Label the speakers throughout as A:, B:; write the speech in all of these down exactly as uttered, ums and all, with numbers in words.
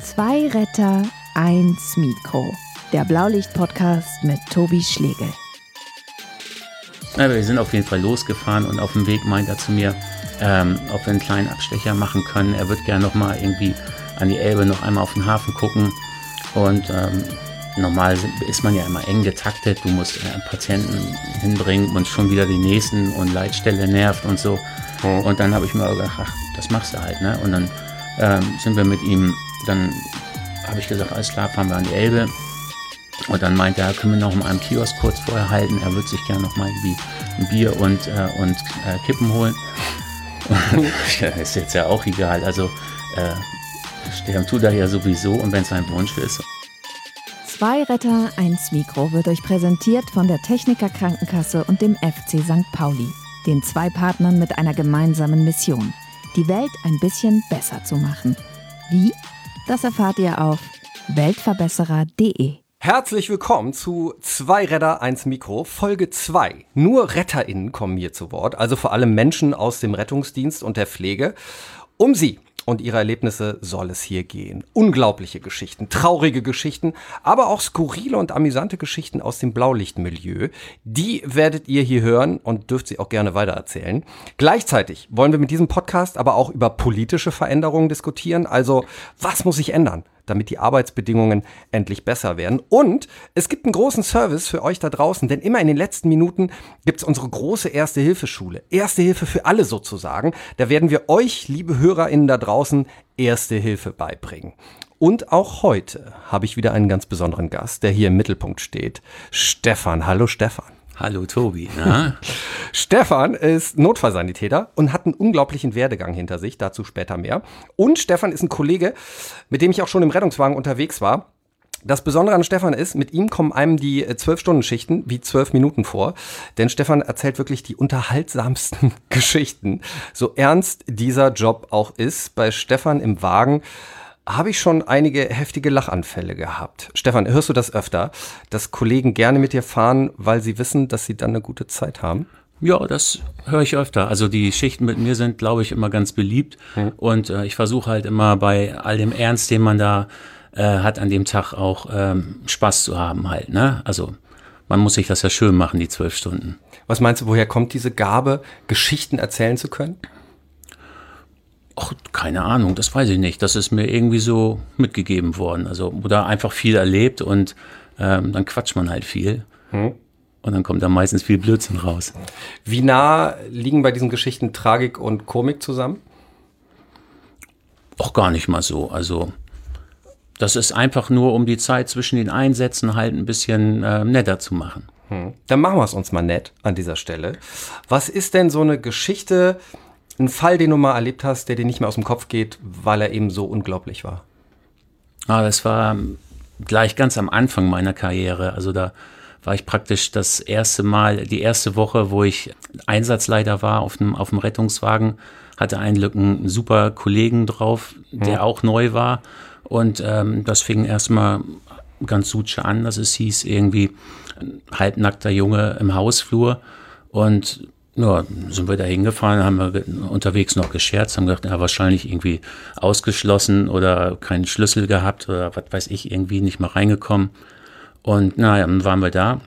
A: Zwei Retter, eins Mikro. Der Blaulicht-Podcast mit Tobi Schlegel.
B: Ja, wir sind auf jeden Fall losgefahren und auf dem Weg meint er zu mir, ähm, ob wir einen kleinen Abstecher machen können. Er würde gerne noch mal irgendwie an die Elbe noch einmal auf den Hafen gucken. Und ähm, normal ist man ja immer eng getaktet. Du musst äh, Patienten hinbringen und schon wieder die nächsten und Leitstelle nervt und so. Mhm. Und dann habe ich mir gedacht, ach, das machst du halt, ne? Und dann ähm, sind wir mit ihm, dann habe ich gesagt, alles klar, fahren wir an die Elbe. Und dann meinte er, können wir noch mal einen Kiosk kurz vorher halten. Er würde sich gerne noch mal irgendwie ein Bier und, äh, und äh, Kippen holen. Ja, ist jetzt ja auch egal. Also äh, sterben tut er ja sowieso und wenn es sein Wunsch ist.
A: Zwei Retter, eins Mikro wird euch präsentiert von der Techniker Krankenkasse und dem F C Sankt Pauli. Den zwei Partnern mit einer gemeinsamen Mission. Die Welt ein bisschen besser zu machen. Wie? Das erfahrt ihr auf weltverbesserer punkt de.
C: Herzlich willkommen zu Zwei Retter, eins Mikro, Folge zwei. Nur RetterInnen kommen hier zu Wort, also vor allem Menschen aus dem Rettungsdienst und der Pflege. Um sie und ihre Erlebnisse soll es hier gehen. Unglaubliche Geschichten, traurige Geschichten, aber auch skurrile und amüsante Geschichten aus dem Blaulichtmilieu. Die werdet ihr hier hören und dürft sie auch gerne weitererzählen. Gleichzeitig wollen wir mit diesem Podcast aber auch über politische Veränderungen diskutieren. Also, was muss sich ändern, damit die Arbeitsbedingungen endlich besser werden? Und es gibt einen großen Service für euch da draußen, denn immer in den letzten Minuten gibt es unsere große Erste-Hilfe-Schule. Erste Hilfe für alle sozusagen. Da werden wir euch, liebe HörerInnen da draußen, Erste Hilfe beibringen. Und auch heute habe ich wieder einen ganz besonderen Gast, der hier im Mittelpunkt steht. Stefan. Hallo Stefan.
B: Hallo Tobi. Na?
C: Stefan ist Notfallsanitäter und hat einen unglaublichen Werdegang hinter sich, dazu später mehr. Und Stefan ist ein Kollege, mit dem ich auch schon im Rettungswagen unterwegs war. Das Besondere an Stefan ist, mit ihm kommen einem die zwölf-Stunden-Schichten wie zwölf Minuten vor. Denn Stefan erzählt wirklich die unterhaltsamsten Geschichten. So ernst dieser Job auch ist, bei Stefan im Wagen habe ich schon einige heftige Lachanfälle gehabt. Stefan, hörst du das öfter, dass Kollegen gerne mit dir fahren, weil sie wissen, dass sie dann eine gute Zeit haben?
B: Ja, das höre ich öfter. Also die Schichten mit mir sind, glaube ich, immer ganz beliebt. Hm. Und äh, ich versuche halt immer bei all dem Ernst, den man da äh, hat, an dem Tag auch ähm, Spaß zu haben halt, ne? Also man muss sich das ja schön machen, die zwölf Stunden.
C: Was meinst du, woher kommt diese Gabe, Geschichten erzählen zu können?
B: Ach, keine Ahnung, das weiß ich nicht. Das ist mir irgendwie so mitgegeben worden. Also, oder einfach viel erlebt und ähm, dann quatscht man halt viel. Hm. Und dann kommt da meistens viel Blödsinn raus.
C: Wie nah liegen bei diesen Geschichten Tragik und Komik zusammen?
B: Auch gar nicht mal so. Also, das ist einfach nur, um die Zeit zwischen den Einsätzen halt ein bisschen äh, netter zu machen.
C: Hm. Dann machen wir es uns mal nett an dieser Stelle. Was ist denn so eine Geschichte, ein Fall, den du mal erlebt hast, der dir nicht mehr aus dem Kopf geht, weil er eben so unglaublich war?
B: Ah, das war gleich ganz am Anfang meiner Karriere. Also da war ich praktisch das erste Mal, die erste Woche, wo ich Einsatzleiter war auf dem, auf dem Rettungswagen, hatte ein Glück einen super Kollegen drauf, der hm. auch neu war. Und ähm, das fing erstmal ganz sutsche an, dass es hieß, irgendwie ein halbnackter Junge im Hausflur. Und ja, sind wir da hingefahren, haben wir unterwegs noch gescherzt, haben gedacht, ja, wahrscheinlich irgendwie ausgeschlossen oder keinen Schlüssel gehabt oder was weiß ich, irgendwie nicht mal reingekommen. Und naja, dann waren wir da.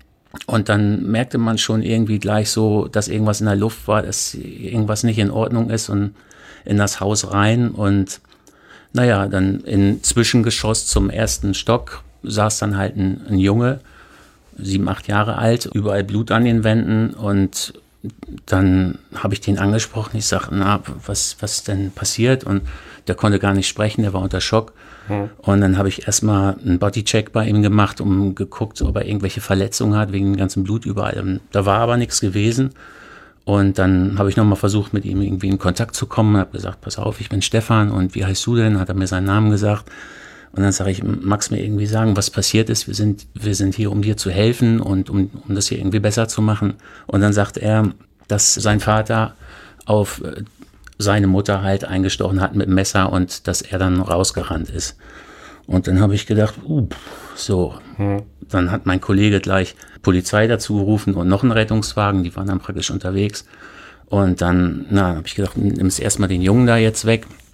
B: Und dann merkte man schon irgendwie gleich so, dass irgendwas in der Luft war, dass irgendwas nicht in Ordnung ist und in das Haus rein. Und naja, dann im Zwischengeschoss zum ersten Stock saß dann halt ein, ein Junge, sieben, acht Jahre alt, überall Blut an den Wänden. Und dann habe ich den angesprochen. Ich sage, na, was, was denn passiert? Und der konnte gar nicht sprechen, der war unter Schock. Hm. Und dann habe ich erstmal einen Bodycheck bei ihm gemacht, um geguckt, ob er irgendwelche Verletzungen hat, wegen dem ganzen Blut überall. Und da war aber nichts gewesen. Und dann habe ich nochmal versucht, mit ihm irgendwie in Kontakt zu kommen. Und habe gesagt, pass auf, ich bin Stefan und wie heißt du denn? Hat er mir seinen Namen gesagt. Und dann sage ich, magst du mir irgendwie sagen, was passiert ist? Wir sind, wir sind hier, um dir zu helfen und um, um das hier irgendwie besser zu machen. Und dann sagt er, dass sein Vater auf seine Mutter halt eingestochen hat mit dem Messer und dass er dann rausgerannt ist. Und dann habe ich gedacht, uh, so, hm. Dann hat mein Kollege gleich Polizei dazu gerufen und noch einen Rettungswagen, die waren dann praktisch unterwegs. Und dann, na, habe ich gedacht, nimmst erstmal den Jungen da jetzt weg.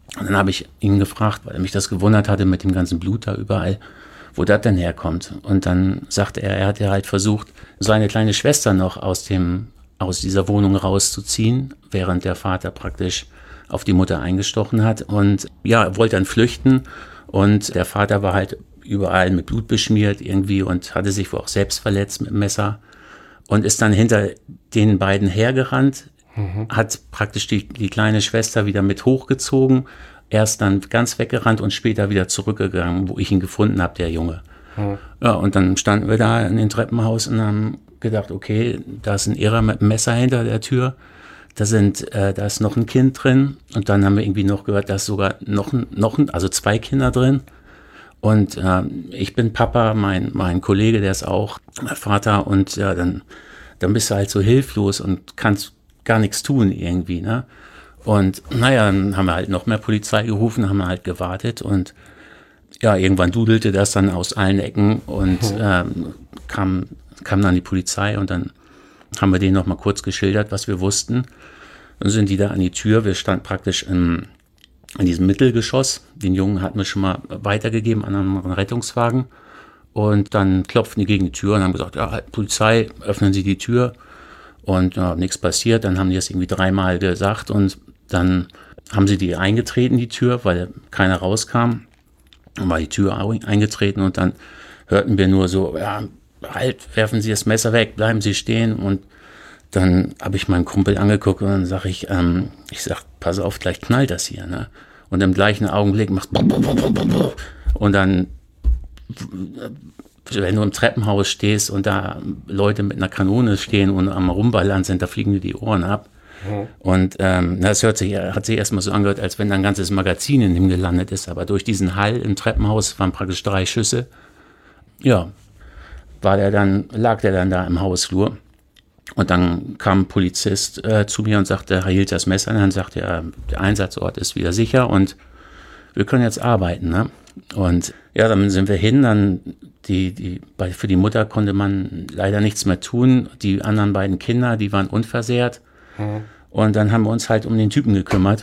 B: Und dann habe ich ihn gefragt, weil er mich das gewundert hatte mit dem ganzen Blut da überall, wo das denn herkommt. Und dann sagte er, er hat ja halt versucht, seine kleine Schwester noch aus dem, aus dieser Wohnung rauszuziehen, während der Vater praktisch auf die Mutter eingestochen hat. Und ja, er wollte dann flüchten. Und der Vater war halt überall mit Blut beschmiert irgendwie und hatte sich wohl auch selbst verletzt mit dem Messer. Und ist dann hinter den beiden hergerannt, mhm. hat praktisch die, die kleine Schwester wieder mit hochgezogen. Er ist dann ganz weggerannt und später wieder zurückgegangen, wo ich ihn gefunden habe, der Junge. Mhm. Ja, und dann standen wir da in dem Treppenhaus und haben gedacht, okay, da ist ein Irrer mit einem Messer hinter der Tür. Da sind, äh, da ist noch ein Kind drin. Und dann haben wir irgendwie noch gehört, da ist sogar noch ein, noch ein, also zwei Kinder drin. Und äh, ich bin Papa, mein, mein Kollege, der ist auch Vater. Und ja, dann, dann bist du halt so hilflos und kannst gar nichts tun irgendwie, ne? Und naja, dann haben wir halt noch mehr Polizei gerufen, haben wir halt gewartet. Und ja, irgendwann dudelte das dann aus allen Ecken und mhm. ähm, kam, kam dann die Polizei und dann haben wir denen noch mal kurz geschildert, was wir wussten. Dann sind die da an die Tür. Wir standen praktisch in, in diesem Mittelgeschoss. Den Jungen hatten wir schon mal weitergegeben an einen Rettungswagen. Und dann klopften die gegen die Tür und haben gesagt, ja, Polizei, öffnen Sie die Tür. Und ja, nichts passiert. Dann haben die das irgendwie dreimal gesagt und dann haben sie die eingetreten, die Tür, weil keiner rauskam. Dann war die Tür eingetreten und dann hörten wir nur so, ja, halt, werfen Sie das Messer weg, bleiben Sie stehen. Und dann habe ich meinen Kumpel angeguckt und dann sage ich, ähm, ich sag, pass auf, gleich knallt das hier, ne? Und im gleichen Augenblick macht und dann, wenn du im Treppenhaus stehst und da Leute mit einer Kanone stehen und am Rumballern sind, da fliegen dir die Ohren ab. Mhm. Und ähm, das hört sich, hat sich erstmal so angehört, als wenn da ein ganzes Magazin in ihm gelandet ist. Aber durch diesen Hall im Treppenhaus waren praktisch drei Schüsse. Ja, war der dann, lag der dann da im Hausflur. Und dann kam ein Polizist äh, zu mir und sagte, er hielt das Messer. Und dann sagte er, der Einsatzort ist wieder sicher und wir können jetzt arbeiten, ne? Und ja, dann sind wir hin, dann die, die, bei, für die Mutter konnte man leider nichts mehr tun. Die anderen beiden Kinder, die waren unversehrt. Mhm. Und dann haben wir uns halt um den Typen gekümmert.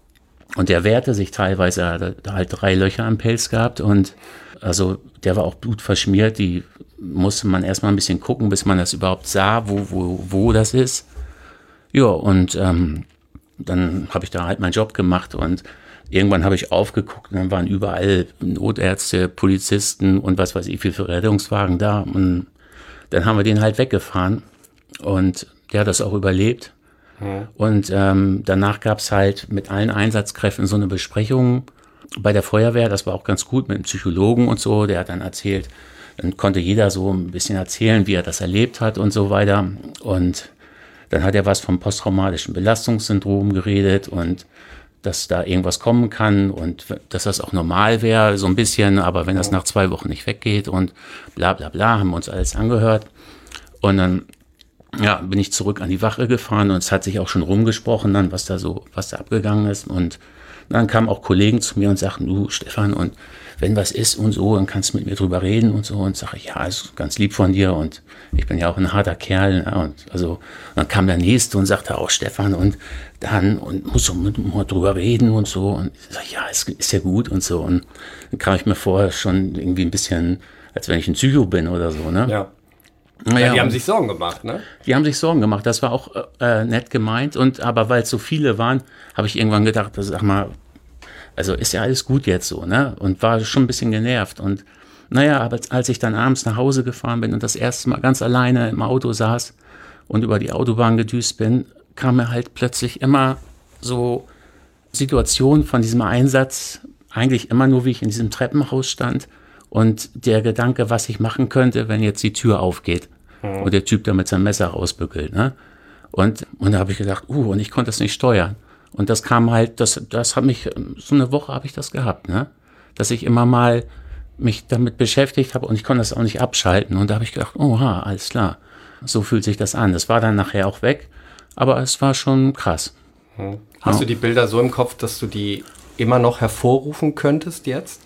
B: Und der wehrte sich teilweise, er hat halt drei Löcher am Pelz gehabt und also der war auch blutverschmiert. Die musste man erstmal ein bisschen gucken, bis man das überhaupt sah, wo, wo, wo das ist. Ja, und ähm, dann habe ich da halt meinen Job gemacht und irgendwann habe ich aufgeguckt und dann waren überall Notärzte, Polizisten und was weiß ich, wie viele Rettungswagen da. Und dann haben wir den halt weggefahren und der hat das auch überlebt. Mhm. Und ähm, danach gab es halt mit allen Einsatzkräften so eine Besprechung bei der Feuerwehr. Das war auch ganz gut mit einem Psychologen und so. Der hat dann erzählt, dann konnte jeder so ein bisschen erzählen, wie er das erlebt hat und so weiter. Und dann hat er was vom posttraumatischen Belastungssyndrom geredet und dass da irgendwas kommen kann und dass das auch normal wäre, so ein bisschen, aber wenn das nach zwei Wochen nicht weggeht und bla bla bla, haben wir uns alles angehört. Und dann ja, bin ich zurück an die Wache gefahren und es hat sich auch schon rumgesprochen, dann, was da so, was da abgegangen ist. Und dann kamen auch Kollegen zu mir und sagten, du Stefan, und wenn was ist und so, dann kannst du mit mir drüber reden und so. Und sage ich, ja, ist ganz lieb von dir und ich bin ja auch ein harter Kerl. Ne? Und also und dann kam der Nächste und sagte auch, Stefan, und dann und musst du mit mir drüber reden und so. Und ich sage, ja, ist, ist ja gut und so. Und dann kam ich mir vorher schon irgendwie ein bisschen, als wenn ich ein Psycho bin oder so. Ne?
C: Ja. Ja, ja, die haben sich Sorgen gemacht, ne?
B: Die haben sich Sorgen gemacht. Das war auch äh, nett gemeint. Und aber weil es so viele waren, habe ich irgendwann gedacht, sag mal, also ist ja alles gut jetzt so, ne? Und war schon ein bisschen genervt. Und naja, aber als ich dann abends nach Hause gefahren bin und das erste Mal ganz alleine im Auto saß und über die Autobahn gedüst bin, kam mir halt plötzlich immer so Situationen von diesem Einsatz, eigentlich immer nur, wie ich in diesem Treppenhaus stand. Und der Gedanke, was ich machen könnte, wenn jetzt die Tür aufgeht mhm. und der Typ da mit seinem Messer rausbückelt. Ne? Und, und da habe ich gedacht, uh, und ich konnte das nicht steuern. Und das kam halt, das, das hat mich, so eine Woche habe ich das gehabt, ne? Dass ich immer mal mich damit beschäftigt habe und ich konnte das auch nicht abschalten. Und da habe ich gedacht, oha, alles klar, so fühlt sich das an. Das war dann nachher auch weg, aber es war schon krass.
C: Mhm. Hast ja. du die Bilder so im Kopf, dass du die immer noch hervorrufen könntest jetzt?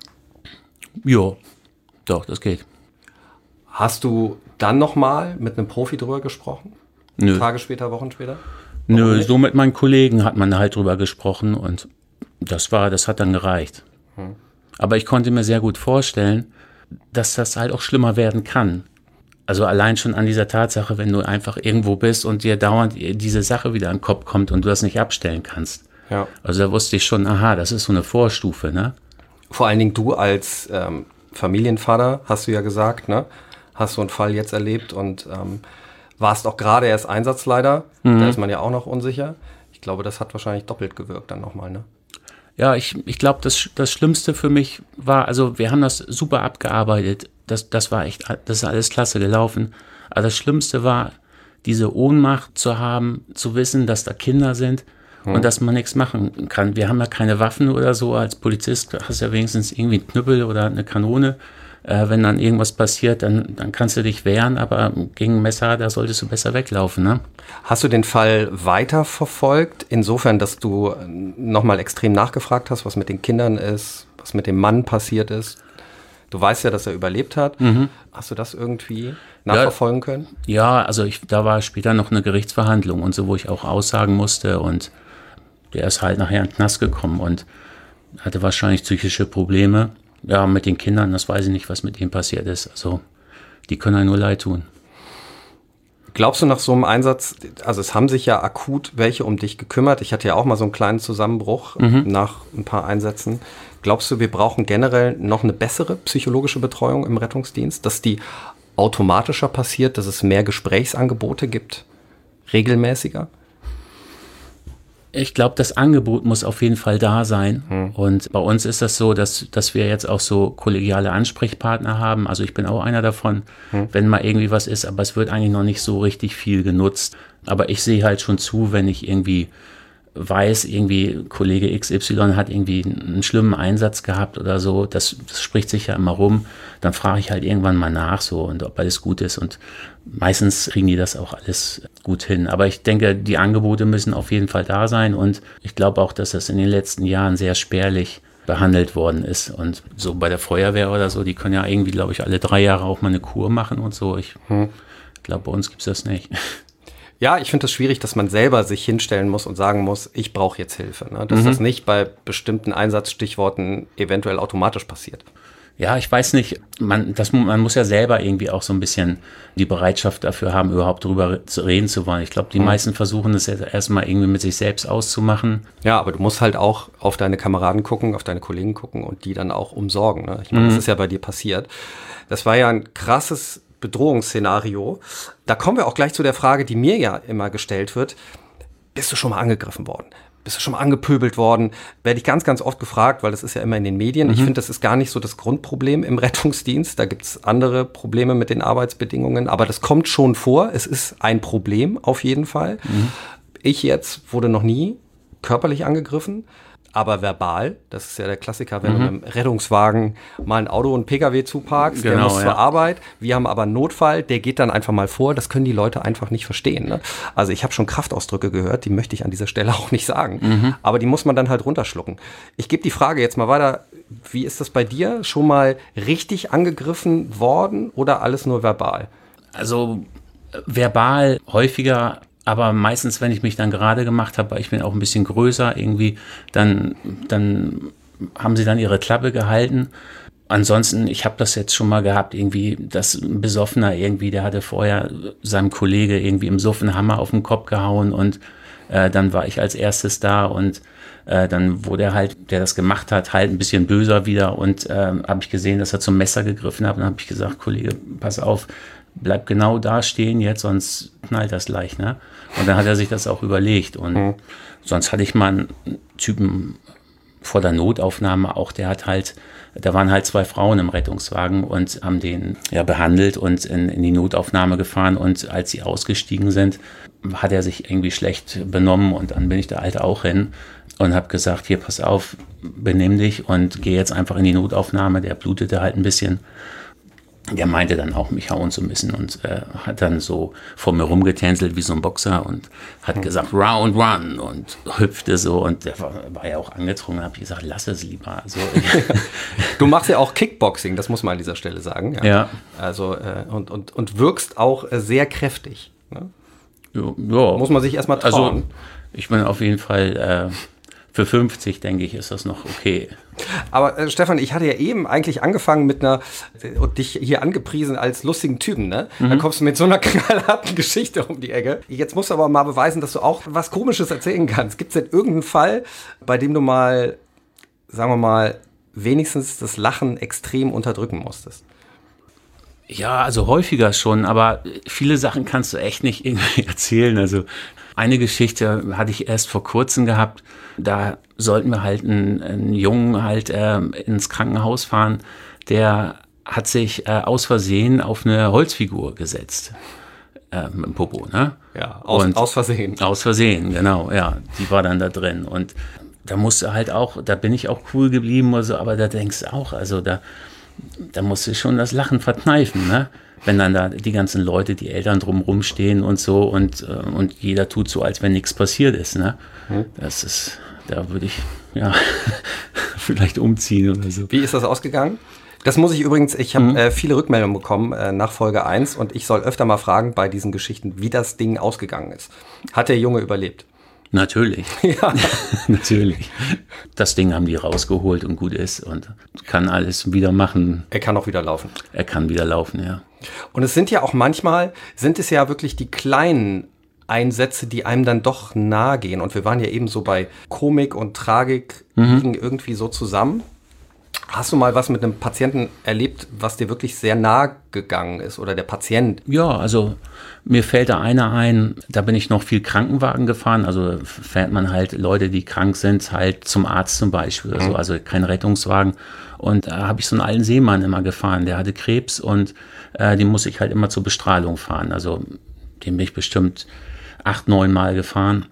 B: Jo, doch, das geht.
C: Hast du dann nochmal mit einem Profi drüber gesprochen?
B: Nö.
C: Tage später, Wochen später? Warum
B: Nö,
C: nicht?
B: so mit meinen Kollegen hat man halt drüber gesprochen und Das war, das hat dann gereicht. Hm. Aber ich konnte mir sehr gut vorstellen, dass das halt auch schlimmer werden kann. Also allein schon an dieser Tatsache, wenn du einfach irgendwo bist und dir dauernd diese Sache wieder in den Kopf kommt und du das nicht abstellen kannst. Ja. Also da wusste ich schon, aha, das ist so eine Vorstufe, ne?
C: Vor allen Dingen du als ähm, Familienvater, hast du ja gesagt, ne? Hast so einen Fall jetzt erlebt und ähm, warst auch gerade erst Einsatzleiter. Mhm. Da ist man ja auch noch unsicher. Ich glaube, das hat wahrscheinlich doppelt gewirkt dann nochmal, ne?
B: Ja, ich, ich glaube, das, das Schlimmste für mich war, also wir haben das super abgearbeitet. Das, das war echt, das ist alles klasse gelaufen. Aber das Schlimmste war, diese Ohnmacht zu haben, zu wissen, dass da Kinder sind hm. und dass man nichts machen kann. Wir haben ja keine Waffen oder so. Als Polizist hast du ja wenigstens irgendwie einen Knüppel oder eine Kanone. Äh, wenn dann irgendwas passiert, dann, dann kannst du dich wehren, aber gegen ein Messer, da solltest du besser weglaufen, ne?
C: Hast du den Fall weiterverfolgt, insofern, dass du nochmal extrem nachgefragt hast, was mit den Kindern ist, was mit dem Mann passiert ist? Du weißt ja, dass er überlebt hat. Mhm. Hast du das irgendwie nachverfolgen
B: ja,
C: können?
B: Ja, also ich, da war später noch eine Gerichtsverhandlung und so, wo ich auch aussagen musste und der ist halt nachher in den Knast gekommen und hatte wahrscheinlich psychische Probleme. Ja, mit den Kindern, das weiß ich nicht, was mit ihm passiert ist. Also, die können einem nur leid tun.
C: Glaubst du nach so einem Einsatz, also es haben sich ja akut welche um dich gekümmert. Ich hatte ja auch mal so einen kleinen Zusammenbruch mhm. nach ein paar Einsätzen. Glaubst du, wir brauchen generell noch eine bessere psychologische Betreuung im Rettungsdienst, dass die automatischer passiert, dass es mehr Gesprächsangebote gibt, regelmäßiger?
B: Ich glaube, das Angebot muss auf jeden Fall da sein. Hm. Und bei uns ist das so, dass, dass wir jetzt auch so kollegiale Ansprechpartner haben. Also ich bin auch einer davon, hm. wenn mal irgendwie was ist, aber es wird eigentlich noch nicht so richtig viel genutzt. Aber ich sehe halt schon zu, wenn ich irgendwie weiß, irgendwie Kollege X Y hat irgendwie einen schlimmen Einsatz gehabt oder so, das, das spricht sich ja immer rum, dann frage ich halt irgendwann mal nach so und ob alles gut ist und meistens kriegen die das auch alles gut hin. Aber ich denke, die Angebote müssen auf jeden Fall da sein und ich glaube auch, dass das in den letzten Jahren sehr spärlich behandelt worden ist und so bei der Feuerwehr oder so, die können ja irgendwie, glaube ich, alle drei Jahre auch mal eine Kur machen und so. Ich hm. glaube, bei uns gibt es das nicht.
C: Ja, ich finde es das schwierig, dass man selber sich hinstellen muss und sagen muss, ich brauche jetzt Hilfe. Ne? Dass mhm. das nicht bei bestimmten Einsatzstichworten eventuell automatisch passiert.
B: Ja, ich weiß nicht, man, das, man muss ja selber irgendwie auch so ein bisschen die Bereitschaft dafür haben, überhaupt drüber zu reden zu wollen. Ich glaube, die mhm. meisten versuchen das jetzt erstmal irgendwie mit sich selbst auszumachen.
C: Ja, aber du musst halt auch auf deine Kameraden gucken, auf deine Kollegen gucken und die dann auch umsorgen. Ne? Ich meine, mhm. das ist ja bei dir passiert. Das war ja ein krasses Bedrohungsszenario. Da kommen wir auch gleich zu der Frage, die mir ja immer gestellt wird. Bist du schon mal angegriffen worden? Bist du schon mal angepöbelt worden? Werde ich ganz, ganz oft gefragt, weil das ist ja immer in den Medien. Mhm. Ich finde, das ist gar nicht so das Grundproblem im Rettungsdienst. Da gibt es andere Probleme mit den Arbeitsbedingungen. Aber das kommt schon vor. Es ist ein Problem auf jeden Fall. Mhm. Ich jetzt wurde noch nie körperlich angegriffen. Aber verbal, das ist ja der Klassiker, wenn mhm. du mit dem Rettungswagen mal ein Auto und einen P K W zuparkst, genau, der muss ja. zur Arbeit. Wir haben aber einen Notfall, der geht dann einfach mal vor. Das können die Leute einfach nicht verstehen. Ne? Also ich habe schon Kraftausdrücke gehört, die möchte ich an dieser Stelle auch nicht sagen. Mhm. Aber die muss man dann halt runterschlucken. Ich gebe die Frage jetzt mal weiter. Wie ist das bei dir? Schon mal richtig angegriffen worden oder alles nur verbal?
B: Also verbal häufiger. Aber meistens, wenn ich mich dann gerade gemacht habe, weil ich bin auch ein bisschen größer irgendwie, dann, dann haben sie dann ihre Klappe gehalten. Ansonsten, ich habe das jetzt schon mal gehabt, irgendwie, dass ein Besoffener irgendwie, der hatte vorher seinem Kollege irgendwie im Suff einen Hammer auf den Kopf gehauen und äh, dann war ich als erstes da und äh, dann wurde er halt, der das gemacht hat, halt ein bisschen böser wieder und äh, habe ich gesehen, dass er zum Messer gegriffen hat und dann habe ich gesagt, Kollege, pass auf, bleib genau da stehen jetzt, sonst knallt das gleich, ne? Und dann hat er sich das auch überlegt. Und mhm. sonst hatte ich mal einen Typen vor der Notaufnahme auch, der hat halt, da waren halt zwei Frauen im Rettungswagen und haben den ja behandelt und in, in die Notaufnahme gefahren. Und als sie ausgestiegen sind, hat er sich irgendwie schlecht benommen und dann bin ich da halt auch hin und habe gesagt, hier, pass auf, benimm dich und geh jetzt einfach in die Notaufnahme. Der blutete halt ein bisschen. Der meinte dann auch, mich hauen zu müssen und äh, hat dann so vor mir rumgetänzelt wie so ein Boxer und hat mhm. gesagt, round, run und hüpfte so und der war, war ja auch angetrunken. Habe ich gesagt, lass es lieber. Also,
C: du machst ja auch Kickboxing, das muss man an dieser Stelle sagen. Ja. ja. Also äh, und, und, und wirkst auch äh, sehr kräftig. Ne?
B: Ja, ja.
C: Muss man sich erstmal trauen.
B: Also ich bin auf jeden Fall äh, für fünfzig, denke ich, ist das noch okay.
C: Aber äh, Stefan, ich hatte ja eben eigentlich angefangen mit einer, äh, und dich hier angepriesen als lustigen Typen, ne? Mhm. Dann kommst du mit so einer knallharten Geschichte um die Ecke. Jetzt musst du aber mal beweisen, dass du auch was Komisches erzählen kannst. Gibt es denn irgendeinen Fall, bei dem du mal, sagen wir mal, wenigstens das Lachen extrem unterdrücken musstest?
B: Ja, also häufiger schon, aber viele Sachen kannst du echt nicht irgendwie erzählen. Also eine Geschichte hatte ich erst vor kurzem gehabt. Da sollten wir halt einen, einen Jungen halt äh, ins Krankenhaus fahren. Der hat sich äh, aus Versehen auf eine Holzfigur gesetzt. Äh, mit dem Popo, ne?
C: Ja, aus, Und aus Versehen.
B: Aus Versehen, genau, ja. Die war dann da drin. Und da musste halt auch, da bin ich auch cool geblieben oder so, aber da denkst du auch, also da, da musst du schon das Lachen verkneifen, ne? Wenn dann da die ganzen Leute, die Eltern drumherum stehen und so und, und jeder tut so, als wenn nichts passiert ist, ne? Hm. Das ist, da würde ich, ja, vielleicht umziehen oder so.
C: Wie ist das ausgegangen? Das muss ich übrigens, ich habe mhm. äh, viele Rückmeldungen bekommen äh, nach Folge eins und ich soll öfter mal fragen bei diesen Geschichten, wie das Ding ausgegangen ist. Hat der Junge überlebt?
B: Natürlich. Ja. Natürlich. Das Ding haben die rausgeholt und gut ist und kann alles wieder machen.
C: Er kann auch wieder laufen.
B: Er kann wieder laufen, ja.
C: Und es sind ja auch manchmal, sind es ja wirklich die kleinen Einsätze, die einem dann doch nahe gehen. Und wir waren ja eben so bei Komik und Tragik mhm. liegen irgendwie so zusammen. Hast du mal was mit einem Patienten erlebt, was dir wirklich sehr nahe gegangen ist oder der Patient?
B: Ja, also mir fällt da einer ein, da bin ich noch viel Krankenwagen gefahren, also fährt man halt Leute, die krank sind, halt zum Arzt zum Beispiel, mhm. also, also kein Rettungswagen. Und da habe ich so einen alten Seemann immer gefahren, der hatte Krebs und äh, den muss ich halt immer zur Bestrahlung fahren. Also den bin ich bestimmt acht, neun Mal gefahren.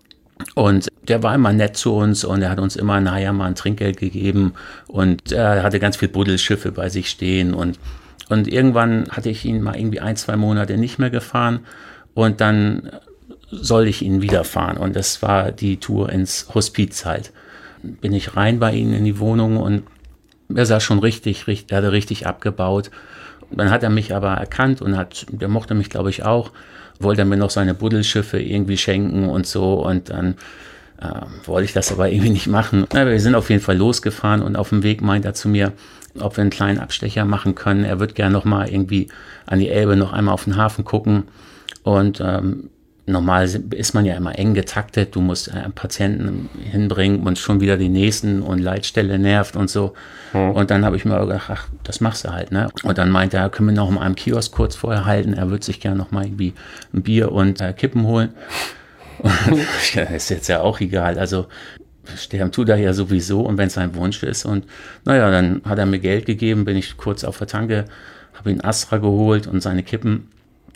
B: Und der war immer nett zu uns und er hat uns immer nachher mal ein Trinkgeld gegeben und er hatte ganz viel Buddelschiffe bei sich stehen und, und irgendwann hatte ich ihn mal irgendwie ein, zwei Monate nicht mehr gefahren und dann soll ich ihn wieder fahren und das war die Tour ins Hospiz halt. Bin ich rein bei ihm in die Wohnung und er sah schon richtig, richtig, er hatte richtig abgebaut. Und dann hat er mich aber erkannt und hat, der mochte mich glaube ich auch, wollte er mir noch seine Buddelschiffe irgendwie schenken und so und dann äh, wollte ich das aber irgendwie nicht machen. Ja, wir sind auf jeden Fall losgefahren und auf dem Weg meint er zu mir, ob wir einen kleinen Abstecher machen können. Er wird gerne noch mal irgendwie an die Elbe noch einmal auf den Hafen gucken und ähm, normal ist man ja immer eng getaktet, du musst einen Patienten hinbringen und schon wieder die nächsten und Leitstelle nervt und so. Hm. Und dann habe ich mir gedacht, ach, das machst du halt, ne? Und dann meinte er, können wir noch mal einem Kiosk kurz vorher halten, er würde sich gerne noch mal irgendwie ein Bier und äh, Kippen holen. Und ja, ist jetzt ja auch egal, also sterben tut er ja sowieso und wenn es sein Wunsch ist und naja, dann hat er mir Geld gegeben, bin ich kurz auf der Tanke, habe ihn Astra geholt und seine Kippen.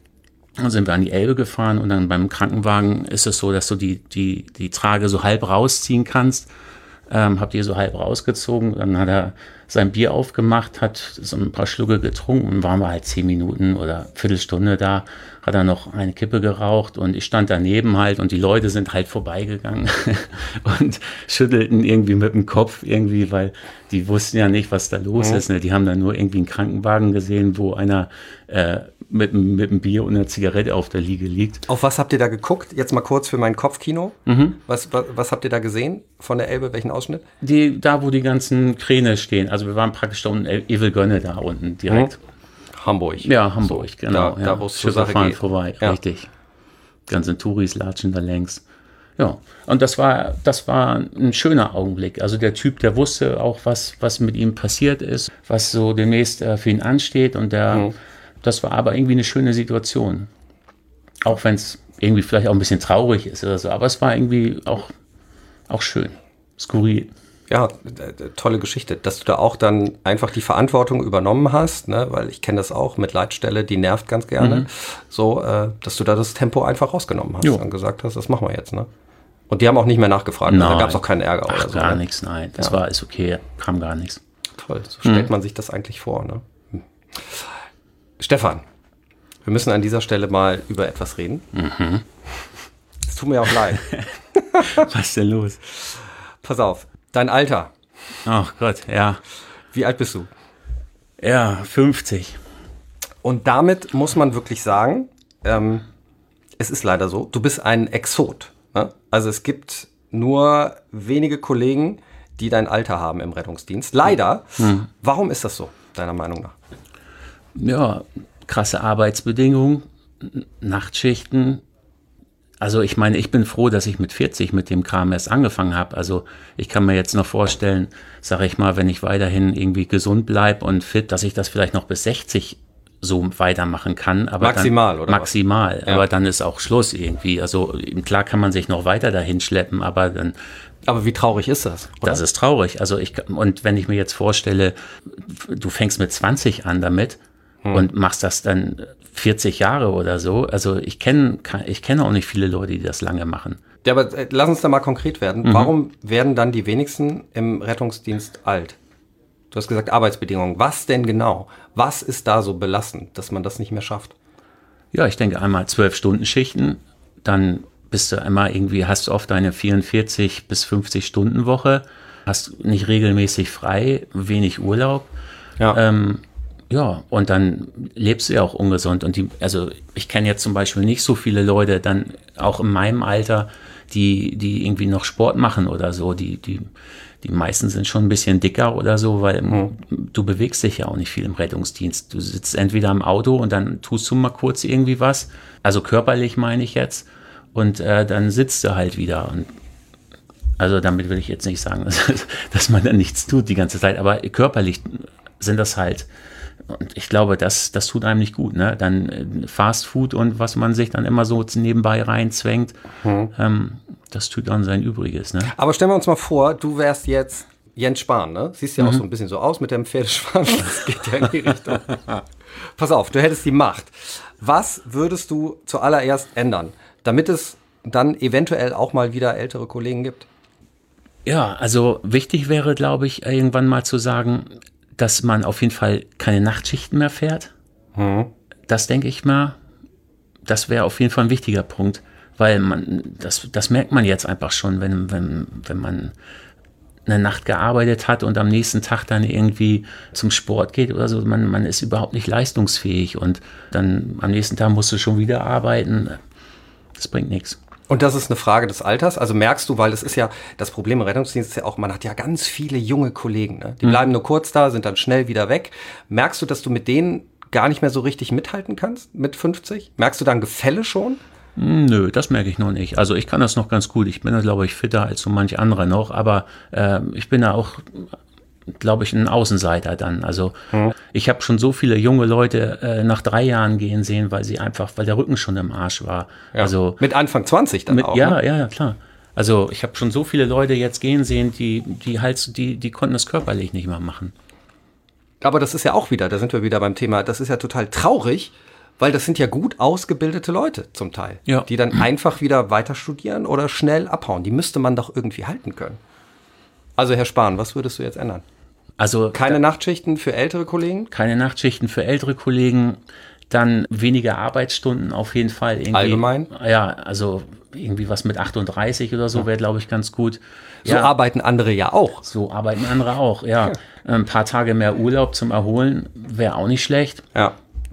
B: Dann sind wir an die Elbe gefahren und dann beim Krankenwagen ist es so, dass du die, die, die Trage so halb rausziehen kannst. Ähm, hab die so halb rausgezogen, dann hat er sein Bier aufgemacht, hat so ein paar Schlucke getrunken und waren wir halt zehn Minuten oder Viertelstunde da, hat er noch eine Kippe geraucht und ich stand daneben halt und die Leute sind halt vorbeigegangen und schüttelten irgendwie mit dem Kopf irgendwie, weil die wussten ja nicht, was da los mhm. ist. Ne? Die haben dann nur irgendwie einen Krankenwagen gesehen, wo einer äh, mit, mit einem Bier und einer Zigarette auf der Liege liegt.
C: Auf was habt ihr da geguckt? Jetzt mal kurz für mein Kopfkino. Mhm. Was, was, was habt ihr da gesehen von der Elbe? Welchen Ausschnitt?
B: Die, da, wo die ganzen Kräne stehen. Also wir waren praktisch da unten, Evelgönne da unten direkt.
C: Mhm. Hamburg.
B: Ja, Hamburg, so, genau.
C: Da,
B: ja.
C: da wo es zur Sache
B: fahren
C: geht.
B: vorbei,
C: ja.
B: richtig. Ganze Touris latschen da längs. Ja, und das war, das war ein schöner Augenblick. Also der Typ, der wusste auch, was, was mit ihm passiert ist, was so demnächst äh, für ihn ansteht. Und der, mhm. das war aber irgendwie eine schöne Situation. Auch wenn es irgendwie vielleicht auch ein bisschen traurig ist oder so. Aber es war irgendwie auch, auch schön, skurril.
C: Ja, tolle Geschichte, dass du da auch dann einfach die Verantwortung übernommen hast, ne? Weil ich kenne das auch mit Leitstelle, die nervt ganz gerne, mhm. so, äh, dass du da das Tempo einfach rausgenommen hast jo. und gesagt hast, das machen wir jetzt, ne? Und die haben auch nicht mehr nachgefragt,
B: nein.
C: Also da gab es auch keinen Ärger
B: Ach,
C: oder so.
B: gar
C: ne?
B: nichts, nein, das
C: ja.
B: war alles okay, kam gar nichts.
C: Toll, so stellt mhm. man sich das eigentlich vor, ne? Hm. Stefan, wir müssen an dieser Stelle mal über etwas reden.
B: Mhm.
C: Es tut mir auch leid.
B: Was ist denn los?
C: Pass auf. Dein Alter.
B: Ach Gott, ja.
C: Wie alt bist du?
B: Ja, fünfzig.
C: Und damit muss man wirklich sagen, ähm, es ist leider so, du bist ein Exot. Ne? Also es gibt nur wenige Kollegen, die dein Alter haben im Rettungsdienst. Leider. Hm. Warum ist das so, deiner Meinung nach?
B: Ja, krasse Arbeitsbedingungen, Nachtschichten. Also ich meine, ich bin froh, dass ich mit vierzig mit dem Kram erst angefangen habe. Also ich kann mir jetzt noch vorstellen, sage ich mal, wenn ich weiterhin irgendwie gesund bleibe und fit, dass ich das vielleicht noch bis sechzig so weitermachen kann. Aber
C: maximal,
B: dann,
C: oder?
B: Maximal,
C: ja.
B: aber dann ist auch Schluss irgendwie. Also klar kann man sich noch weiter dahin schleppen, aber dann...
C: Aber wie traurig ist das?
B: Oder? Das ist traurig. Also ich, und wenn ich mir jetzt vorstelle, du fängst mit zwanzig an damit hm. und machst das dann vierzig Jahre oder so. Also ich kenne ich kenne auch nicht viele Leute, die das lange machen.
C: Ja, aber äh, lass uns da mal konkret werden. Mhm. Warum werden dann die wenigsten im Rettungsdienst alt? Du hast gesagt Arbeitsbedingungen. Was denn genau? Was ist da so belastend, dass man das nicht mehr schafft?
B: Ja, ich denke einmal zwölf Stunden Schichten, dann bist du einmal irgendwie, hast du oft eine vierundvierzig bis fünfzig Stunden Woche, hast nicht regelmäßig frei, wenig Urlaub.
C: Ja.
B: Ähm, Ja, und dann lebst du ja auch ungesund. Und die, also ich kenne jetzt zum Beispiel nicht so viele Leute, dann auch in meinem Alter, die, die irgendwie noch Sport machen oder so. Die, die, die meisten sind schon ein bisschen dicker oder so, weil mhm. du bewegst dich ja auch nicht viel im Rettungsdienst. Du sitzt entweder im Auto und dann tust du mal kurz irgendwie was. Also körperlich meine ich jetzt. Und äh, dann sitzt du halt wieder. Und also damit will ich jetzt nicht sagen, dass man dann nichts tut die ganze Zeit. Aber körperlich sind das halt... Und ich glaube, das, das tut einem nicht gut, ne? Dann Fast Food und was man sich dann immer so nebenbei reinzwängt, hm. ähm, das tut dann sein Übriges, ne?
C: Aber stellen wir uns mal vor, du wärst jetzt Jens Spahn, ne? Siehst ja mhm. auch so ein bisschen so aus mit dem Pferdeschwanz. Das geht ja in die Richtung. Pass auf, du hättest die Macht. Was würdest du zuallererst ändern, damit es dann eventuell auch mal wieder ältere Kollegen gibt?
B: Ja, also wichtig wäre, glaube ich, irgendwann mal zu sagen, dass man auf jeden Fall keine Nachtschichten mehr fährt. Hm. Das denke ich mal, das wäre auf jeden Fall ein wichtiger Punkt, weil man, das, das merkt man jetzt einfach schon, wenn, wenn, wenn man eine Nacht gearbeitet hat und am nächsten Tag dann irgendwie zum Sport geht oder so, man, man ist überhaupt nicht leistungsfähig und dann am nächsten Tag musst du schon wieder arbeiten. Das bringt nichts.
C: Und das ist eine Frage des Alters. Also merkst du, weil das ist ja, das Problem im Rettungsdienst ist ja auch, man hat ja ganz viele junge Kollegen, ne? Die mhm. bleiben nur kurz da, sind dann schnell wieder weg. Merkst du, dass du mit denen gar nicht mehr so richtig mithalten kannst mit fünfzig? Merkst du da ein Gefälle schon?
B: Nö, das merke ich noch nicht. Also ich kann das noch ganz gut. Ich bin da, glaube ich, fitter als so manch anderer noch. Aber äh, ich bin da auch, glaube ich, ein Außenseiter dann. Also mhm. ich habe schon so viele junge Leute äh, nach drei Jahren gehen sehen, weil sie einfach, weil der Rücken schon im Arsch war.
C: Ja.
B: Also
C: mit Anfang zwanzig dann
B: mit,
C: auch.
B: Ja,
C: ne?
B: ja, ja, klar. Also ich habe schon so viele Leute jetzt gehen sehen, die, die halt, die, die konnten das körperlich nicht mehr machen.
C: Aber das ist ja auch wieder, da sind wir wieder beim Thema, das ist ja total traurig, weil das sind ja gut ausgebildete Leute zum Teil,
B: ja.
C: die dann einfach wieder weiter studieren oder schnell abhauen. Die müsste man doch irgendwie halten können. Also Herr Spahn, was würdest du jetzt ändern?
B: Also
C: keine
B: da,
C: Nachtschichten für ältere Kollegen?
B: Keine Nachtschichten für ältere Kollegen, dann weniger Arbeitsstunden auf jeden Fall. Irgendwie,
C: allgemein?
B: Ja, also irgendwie was mit achtunddreißig oder so wäre, glaube ich, ganz gut.
C: So
B: ja,
C: arbeiten andere ja auch.
B: So arbeiten andere auch, ja. Ein paar Tage mehr Urlaub zum Erholen wäre auch nicht schlecht.
C: Ja.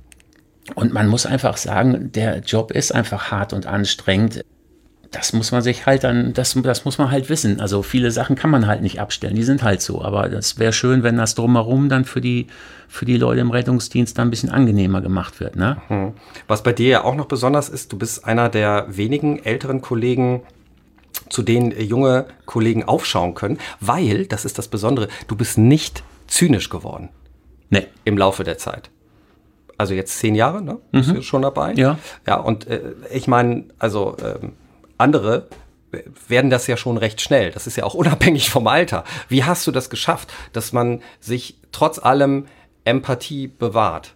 B: Und man muss einfach sagen, der Job ist einfach hart und anstrengend. Das muss man sich halt dann, das, das muss man halt wissen. Also viele Sachen kann man halt nicht abstellen, die sind halt so. Aber das wäre schön, wenn das drumherum dann für die, für die Leute im Rettungsdienst dann ein bisschen angenehmer gemacht wird, ne?
C: Mhm. Was bei dir ja auch noch besonders ist, du bist einer der wenigen älteren Kollegen, zu denen junge Kollegen aufschauen können, weil, das ist das Besondere, du bist nicht zynisch geworden.
B: Nee.
C: Im Laufe der Zeit. Also jetzt zehn Jahre, ne? Bist
B: mhm.
C: du schon dabei?
B: Ja.
C: Ja, und äh, ich meine, also ähm, andere werden das ja schon recht schnell. Das ist ja auch unabhängig vom Alter. Wie hast du das geschafft, dass man sich trotz allem Empathie bewahrt?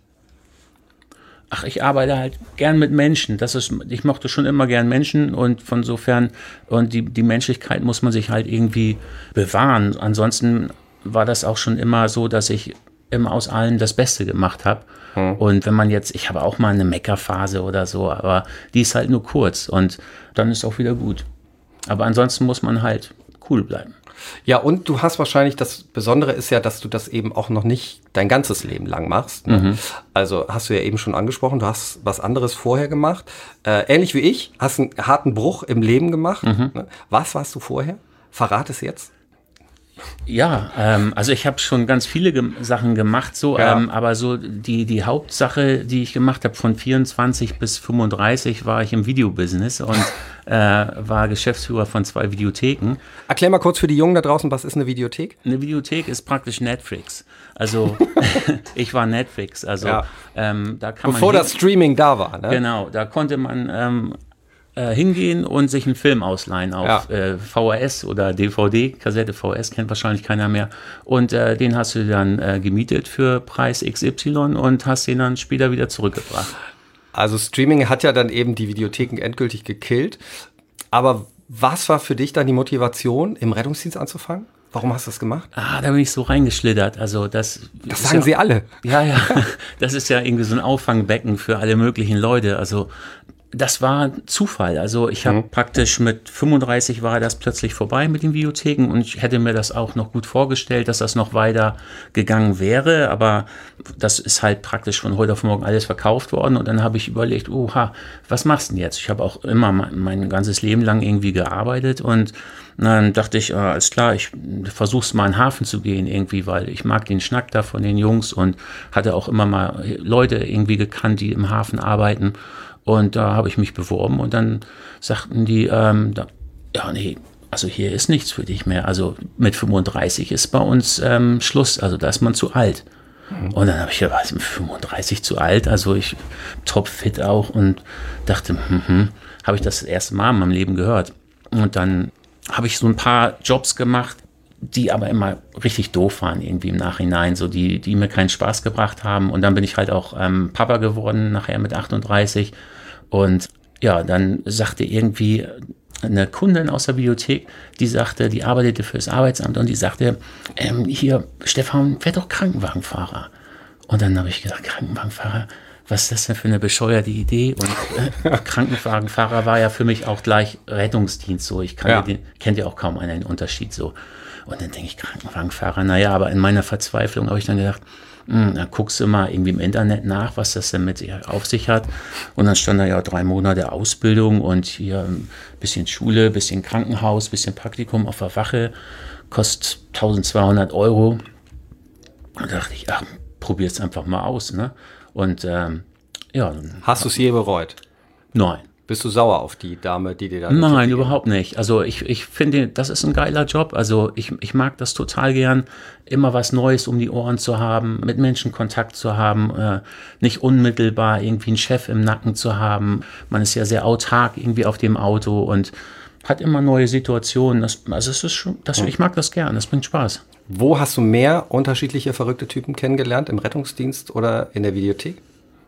B: Ach, ich arbeite halt gern mit Menschen. Das ist, ich mochte schon immer gern Menschen und von sofern, und die, die Menschlichkeit muss man sich halt irgendwie bewahren. Ansonsten war das auch schon immer so, dass ich immer aus allen das Beste gemacht habe. Hm. Und wenn man jetzt, ich habe auch mal eine Meckerphase oder so, aber die ist halt nur kurz und dann ist auch wieder gut. Aber ansonsten muss man halt cool bleiben.
C: Ja, und du hast wahrscheinlich, das Besondere ist ja, dass du das eben auch noch nicht dein ganzes Leben lang machst. Ne? Mhm. Also hast du ja eben schon angesprochen, du hast was anderes vorher gemacht. Äh, ähnlich wie ich, hast einen harten Bruch im Leben gemacht. Mhm. Ne? Was warst du vorher? Verrat es jetzt.
B: Ja, ähm, also ich habe schon ganz viele ge- Sachen gemacht, so, ja. ähm, aber so die, die Hauptsache, die ich gemacht habe, von vierundzwanzig bis fünfunddreißig war ich im Videobusiness und äh, war Geschäftsführer von zwei Videotheken.
C: Erklär mal kurz für die Jungen da draußen, was ist eine Videothek?
B: Eine Videothek ist praktisch Netflix. Also ich war Netflix, also
C: ja.
B: ähm, da kann
C: Bevor
B: man
C: das Streaming da war, ne?
B: Genau, da konnte man ähm, hingehen und sich einen Film ausleihen auf ja. äh, V H S oder D V D, Kassette V H S kennt wahrscheinlich keiner mehr. Und äh, den hast du dann äh, gemietet für Preis X Y und hast den dann später wieder zurückgebracht.
C: Also Streaming hat ja dann eben die Videotheken endgültig gekillt. Aber was war für dich dann die Motivation, im Rettungsdienst anzufangen? Warum hast du das gemacht?
B: Ah, da bin ich so reingeschlittert. Also das,
C: das sagen ja, sie alle.
B: Ja, ja. Das ist ja irgendwie so ein Auffangbecken für alle möglichen Leute. Also das war Zufall. Also ich habe mhm. praktisch mit fünfunddreißig war das plötzlich vorbei mit den Videotheken und ich hätte mir das auch noch gut vorgestellt, dass das noch weiter gegangen wäre, aber das ist halt praktisch von heute auf morgen alles verkauft worden und dann habe ich überlegt, oha, was machst du denn jetzt? Ich habe auch immer mein, mein ganzes Leben lang irgendwie gearbeitet und dann dachte ich, ah, alles klar, ich versuch's mal in den Hafen zu gehen irgendwie, weil ich mag den Schnack da von den Jungs und hatte auch immer mal Leute irgendwie gekannt, die im Hafen arbeiten. Und da habe ich mich beworben und dann sagten die, ähm, da, ja, nee, also hier ist nichts für dich mehr. Also mit fünfunddreißig ist bei uns ähm, Schluss, also da ist man zu alt. Mhm. Und dann habe ich gedacht, fünfunddreißig zu alt, also ich topfit auch und dachte, hm, hm, habe ich das, das erste Mal in meinem Leben gehört. Und dann habe ich so ein paar Jobs gemacht, die aber immer richtig doof waren irgendwie im Nachhinein, so die, die mir keinen Spaß gebracht haben. Und dann bin ich halt auch ähm, Papa geworden, nachher mit achtunddreißig. Und ja, dann sagte irgendwie eine Kundin aus der Bibliothek, die sagte, die arbeitete fürs Arbeitsamt und die sagte, ähm, hier, Stefan, werd doch Krankenwagenfahrer. Und dann habe ich gedacht, Krankenwagenfahrer, was ist das denn für eine bescheuerte Idee? Und äh, Krankenwagenfahrer war ja für mich auch gleich Rettungsdienst so. Ich kann ja. den, kennt ja auch kaum einen Unterschied so. Und dann denke ich, Krankenwagenfahrer, naja, aber in meiner Verzweiflung habe ich dann gedacht, mh, dann guckst du mal irgendwie im Internet nach, was das denn mit auf sich hat. Und dann stand da ja drei Monate Ausbildung und hier ein bisschen Schule, ein bisschen Krankenhaus, ein bisschen Praktikum auf der Wache, kostet eintausendzweihundert Euro. Und da dachte ich, ach, probier's einfach mal aus, ne? Und ähm, ja.
C: Hast du es je bereut?
B: Nein.
C: Bist du sauer auf die Dame, die dir da...
B: Nein, überhaupt nicht. Also ich, ich finde, das ist ein geiler Job. Also ich, ich mag das total gern, immer was Neues um die Ohren zu haben, mit Menschen Kontakt zu haben, äh, nicht unmittelbar irgendwie einen Chef im Nacken zu haben. Man ist ja sehr autark irgendwie auf dem Auto und hat immer neue Situationen. Das, also es ist schon, das, ich mag das gern, das bringt Spaß.
C: Wo hast du mehr unterschiedliche verrückte Typen kennengelernt? Im Rettungsdienst oder in der Videothek?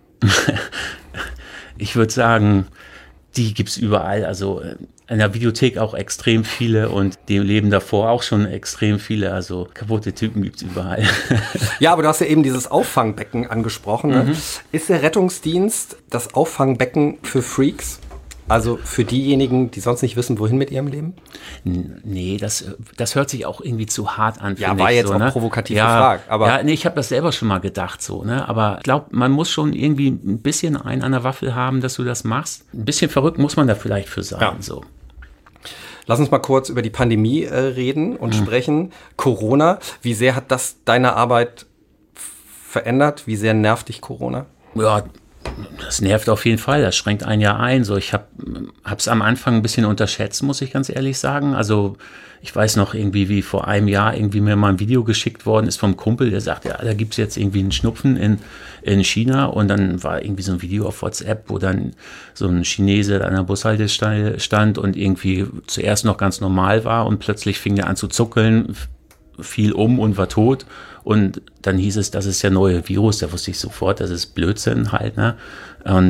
B: Ich würde sagen, die gibt's überall. Also in der Videothek auch extrem viele und dem Leben davor auch schon extrem viele. Also kaputte Typen gibt's überall.
C: Ja, aber du hast ja eben dieses Auffangbecken angesprochen. Ne? Mhm. Ist der Rettungsdienst das Auffangbecken für Freaks? Also für diejenigen, die sonst nicht wissen, wohin mit ihrem Leben?
B: Nee, das, das hört sich auch irgendwie zu hart an.
C: Ja, war
B: ich,
C: jetzt
B: so,
C: auch
B: ne?
C: provokativ
B: ja,
C: gefragt. Aber
B: ja, nee, ich habe das selber schon mal gedacht, so, ne? Aber ich glaube, man muss schon irgendwie ein bisschen einen an der Waffel haben, dass du das machst. Ein bisschen verrückt muss man da vielleicht für sein.
C: Ja.
B: So.
C: Lass uns mal kurz über die Pandemie äh, reden und mhm. sprechen. Corona, wie sehr hat das deine Arbeit verändert? Wie sehr nervt dich Corona?
B: Ja, das nervt auf jeden Fall, das schränkt einen ja ein. So, ich habe es am Anfang ein bisschen unterschätzt, muss ich ganz ehrlich sagen. Also ich weiß noch irgendwie, wie vor einem Jahr irgendwie mir mal ein Video geschickt worden ist vom Kumpel, der sagt, ja, da gibt es jetzt irgendwie einen Schnupfen in, in China. Und dann war irgendwie so ein Video auf WhatsApp, wo dann so ein Chinese an der Bushaltestelle stand und irgendwie zuerst noch ganz normal war und plötzlich fing der an zu zuckeln, fiel um und war tot. Und dann hieß es, das ist der neue Virus, da wusste ich sofort, das ist Blödsinn halt, ne? Und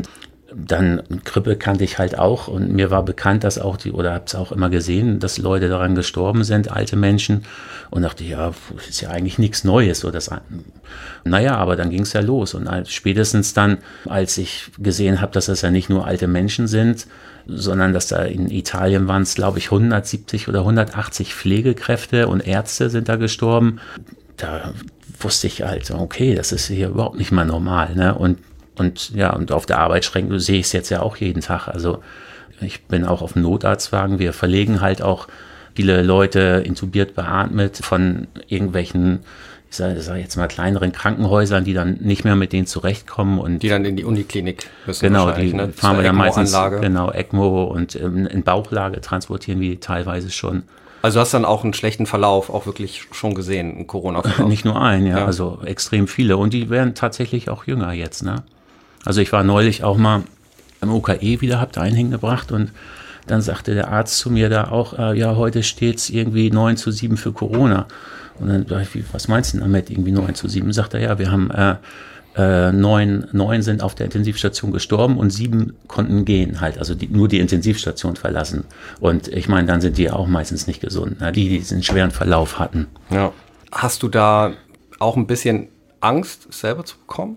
B: Dann Grippe kannte ich halt auch und mir war bekannt, dass auch die, oder habe es auch immer gesehen, dass Leute daran gestorben sind, alte Menschen. Und dachte, ja, ist ja eigentlich nichts Neues. So das, naja, aber dann ging es ja los. Und spätestens dann, als ich gesehen habe, dass das ja nicht nur alte Menschen sind, sondern dass da in Italien waren es, glaube ich, hundertsiebzig oder hundertachtzig Pflegekräfte und Ärzte sind da gestorben. Da wusste ich halt, okay, das ist hier überhaupt nicht mal normal. Ne? Und, und ja, und auf der Arbeitsschränke sehe ich es jetzt ja auch jeden Tag. Also ich bin auch auf dem Notarztwagen. Wir verlegen halt auch viele Leute intubiert, beatmet von irgendwelchen, ich sage sag jetzt mal, kleineren Krankenhäusern, die dann nicht mehr mit denen zurechtkommen. Und
C: die dann in die Uniklinik müssen.
B: Genau, die
C: ne?
B: fahren wir dann meistens, genau, ECMO und ähm, in Bauchlage transportieren wir teilweise schon.
C: Also du hast dann auch einen schlechten Verlauf auch wirklich schon gesehen, einen Corona-Verlauf?
B: Nicht nur einen, ja,
C: ja,
B: also extrem viele. Und die werden tatsächlich auch jünger jetzt, ne? Also ich war neulich auch mal im U K E wieder, hab da einen hingebracht und dann sagte der Arzt zu mir da auch, äh, ja, heute steht es irgendwie neun zu sieben für Corona. Und dann dachte ich, wie, was meinst du denn damit, irgendwie neun zu sieben? Sagt er, ja, wir haben äh, äh, neun, neun sind auf der Intensivstation gestorben und sieben konnten gehen halt, also die, nur die Intensivstation verlassen. Und ich meine, dann sind die auch meistens nicht gesund, ne? Die, die diesen schweren Verlauf hatten.
C: Ja. Hast du da auch ein bisschen Angst, selber zu bekommen?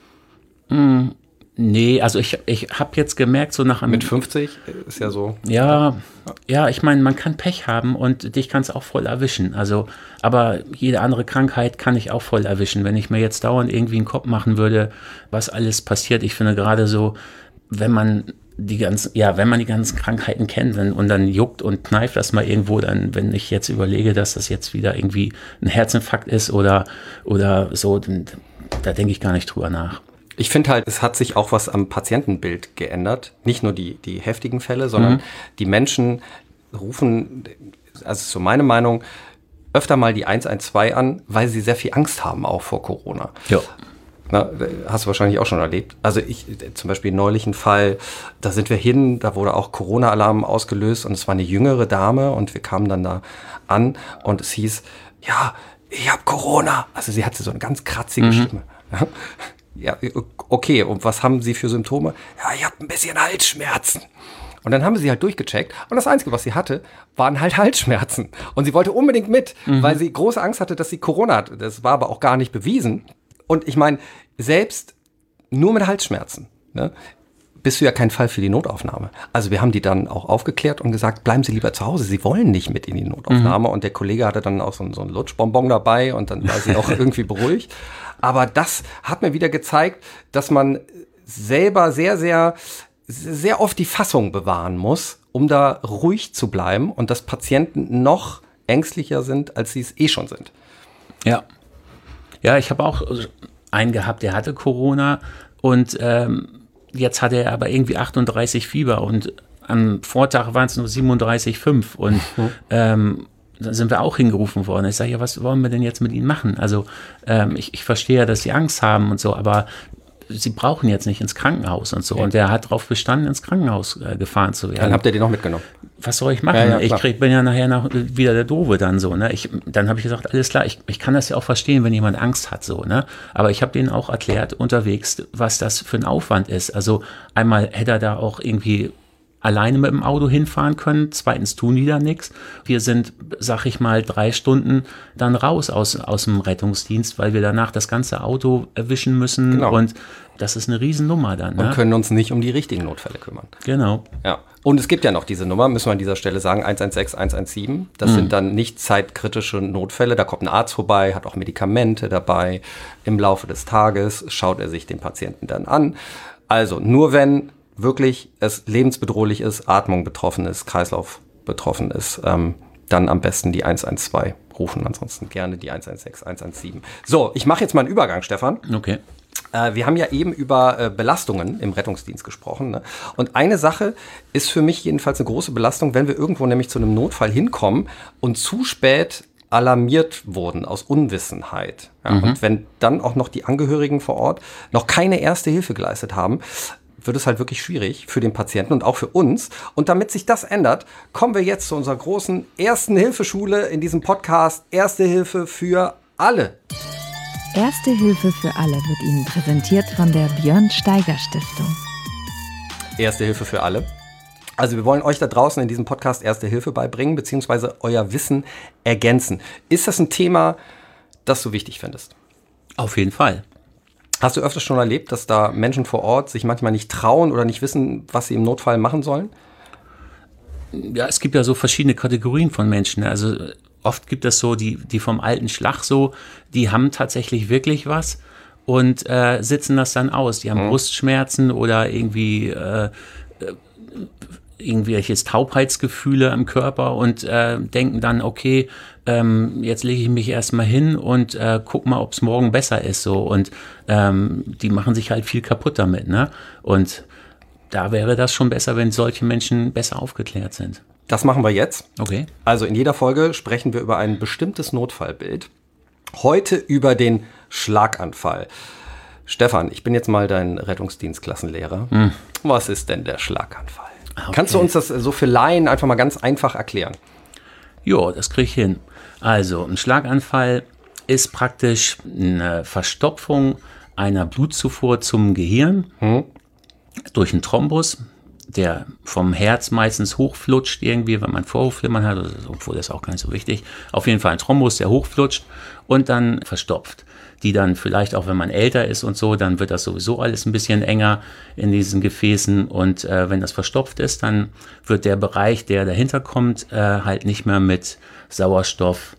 B: Mm. Nee, also ich, ich habe jetzt gemerkt, so nach einem...
C: Mit fünfzig ist ja so...
B: Ja, ja, ich meine, man kann Pech haben und dich kann es auch voll erwischen. Also, aber jede andere Krankheit kann ich auch voll erwischen. Wenn ich mir jetzt dauernd irgendwie einen Kopf machen würde, was alles passiert. Ich finde gerade so, wenn man die ganzen, ja, wenn man die ganzen Krankheiten kennt dann, und dann juckt und kneift das mal irgendwo, dann, wenn ich jetzt überlege, dass das jetzt wieder irgendwie ein Herzinfarkt ist oder, oder so, dann, da denke ich gar nicht drüber nach.
C: Ich finde halt, es hat sich auch was am Patientenbild geändert. Nicht nur die, die heftigen Fälle, sondern mhm. die Menschen rufen, also so meine Meinung, öfter mal die eins eins zwei an, weil sie sehr viel Angst haben, auch vor Corona.
B: Ja.
C: Na, hast du wahrscheinlich auch schon erlebt. Also ich, zum Beispiel neulich ein Fall, da sind wir hin, da wurde auch Corona-Alarm ausgelöst und es war eine jüngere Dame und wir kamen dann da an und es hieß, ja, ich habe Corona. Also sie hatte so eine ganz kratzige mhm. Stimme. Ja. Ja, okay, und was haben Sie für Symptome? Ja, ich habe ein bisschen Halsschmerzen. Und dann haben wir sie halt durchgecheckt. Und das Einzige, was sie hatte, waren halt Halsschmerzen. Und sie wollte unbedingt mit, mhm. weil sie große Angst hatte, dass sie Corona hat. Das war aber auch gar nicht bewiesen. Und ich meine, selbst nur mit Halsschmerzen, ne, bist du ja kein Fall für die Notaufnahme. Also wir haben die dann auch aufgeklärt und gesagt, bleiben Sie lieber zu Hause. Sie wollen nicht mit in die Notaufnahme. Mhm. Und der Kollege hatte dann auch so, so ein Lutschbonbon dabei und dann war sie auch irgendwie beruhigt. Aber das hat mir wieder gezeigt, dass man selber sehr, sehr, sehr oft die Fassung bewahren muss, um da ruhig zu bleiben und dass Patienten noch ängstlicher sind, als sie es eh schon sind.
B: Ja. Ja, ich habe auch einen gehabt, der hatte Corona und ähm, jetzt hatte er aber irgendwie achtunddreißig Fieber und am Vortag waren es nur siebenunddreißig Komma fünf und mhm. ähm, da sind wir auch hingerufen worden. Ich sage, ja, was wollen wir denn jetzt mit ihnen machen? Also ähm, ich, ich verstehe ja, dass sie Angst haben und so, aber sie brauchen jetzt nicht ins Krankenhaus und so. Ja. Und der hat darauf bestanden, ins Krankenhaus äh, gefahren zu werden.
C: Dann habt ihr den noch mitgenommen.
B: Was soll ich machen? Ja, ja, ich krieg, bin ja nachher nach, wieder der Doofe dann so. Ne? Ich, dann habe ich gesagt, alles klar, ich, ich kann das ja auch verstehen, wenn jemand Angst hat. So, ne? Aber ich habe denen auch erklärt unterwegs, was das für ein Aufwand ist. Also einmal hätte er da auch irgendwie alleine mit dem Auto hinfahren können. Zweitens tun die da nichts. Wir sind, sag ich mal, drei Stunden dann raus aus, aus dem Rettungsdienst, weil wir danach das ganze Auto erwischen müssen. Genau. Und das ist eine Riesennummer dann. Ne?
C: Und können uns nicht um die richtigen Notfälle kümmern.
B: Genau.
C: Ja. Und es gibt ja noch diese Nummer, müssen wir an dieser Stelle sagen, eins eins sechs, eins eins sieben. Das mhm. sind dann nicht zeitkritische Notfälle. Da kommt ein Arzt vorbei, hat auch Medikamente dabei. Im Laufe des Tages schaut er sich den Patienten dann an. Also nur wenn wirklich es lebensbedrohlich ist, Atmung betroffen ist, Kreislauf betroffen ist, ähm, dann am besten die eins eins zwei rufen, ansonsten gerne die eins eins sechs, eins eins sieben. So, ich mache jetzt mal einen Übergang, Stefan.
B: Okay.
C: Äh, wir haben ja eben über äh, Belastungen im Rettungsdienst gesprochen, ne? Und eine Sache ist für mich jedenfalls eine große Belastung, wenn wir irgendwo nämlich zu einem Notfall hinkommen und zu spät alarmiert wurden aus Unwissenheit. Ja? Mhm. Und wenn dann auch noch die Angehörigen vor Ort noch keine erste Hilfe geleistet haben, wird es halt wirklich schwierig für den Patienten und auch für uns. Und damit sich das ändert, kommen wir jetzt zu unserer großen Erste-Hilfe-Schule in diesem Podcast Erste Hilfe für alle.
A: Erste Hilfe für alle wird Ihnen präsentiert von der Björn Steiger Stiftung.
C: Erste Hilfe für alle. Also wir wollen euch da draußen in diesem Podcast Erste Hilfe beibringen, beziehungsweise euer Wissen ergänzen. Ist das ein Thema, das du wichtig findest?
B: Auf jeden Fall.
C: Hast du öfters schon erlebt, dass da Menschen vor Ort sich manchmal nicht trauen oder nicht wissen, was sie im Notfall machen sollen?
B: Ja, es gibt ja so verschiedene Kategorien von Menschen. Also oft gibt es so die, die vom alten Schlag so, die haben tatsächlich wirklich was und äh, sitzen das dann aus. Die haben mhm. Brustschmerzen oder irgendwie äh, irgendwelches Taubheitsgefühle im Körper und äh, denken dann, okay, ähm, jetzt lege ich mich erstmal hin und äh, guck mal, ob es morgen besser ist. So. Und ähm, die machen sich halt viel kaputt damit. Ne? Und da wäre das schon besser, wenn solche Menschen besser aufgeklärt sind.
C: Das machen wir jetzt.
B: Okay.
C: Also in jeder Folge sprechen wir über ein bestimmtes Notfallbild. Heute über den Schlaganfall. Stefan, ich bin jetzt mal dein Rettungsdienstklassenlehrer. Hm. Was ist denn der Schlaganfall? Okay. Kannst du uns das so für Laien einfach mal ganz einfach erklären?
B: Jo, das kriege ich hin. Also, ein Schlaganfall ist praktisch eine Verstopfung einer Blutzufuhr zum Gehirn hm. durch einen Thrombus, der vom Herz meistens hochflutscht irgendwie, wenn man Vorhofflimmern hat, obwohl das auch gar nicht so wichtig. Auf jeden Fall ein Thrombus, der hochflutscht und dann verstopft. Die dann vielleicht auch, wenn man älter ist und so, dann wird das sowieso alles ein bisschen enger in diesen Gefäßen und äh, wenn das verstopft ist, dann wird der Bereich, der dahinter kommt, äh, halt nicht mehr mit Sauerstoff